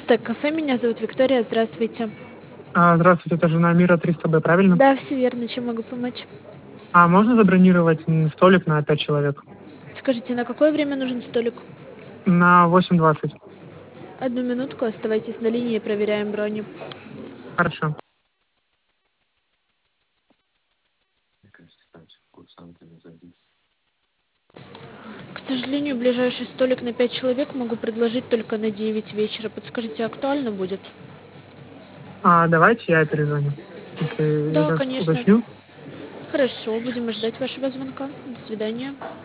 Так, кафе, меня зовут Виктория, здравствуйте. Здравствуйте, это жена Мира 300Б, правильно? Да, все верно, чем могу помочь? А можно забронировать столик на 5 человек? Скажите, на какое время нужен столик? На 8:20. Одну минутку, оставайтесь на линии, проверяем брони. Хорошо. К сожалению, ближайший столик на 5 человек могу предложить только на 9 вечера. Подскажите, актуально будет? Давайте я перезвоню. Если Да, я конечно. уточню. Хорошо, будем ждать вашего звонка. До свидания.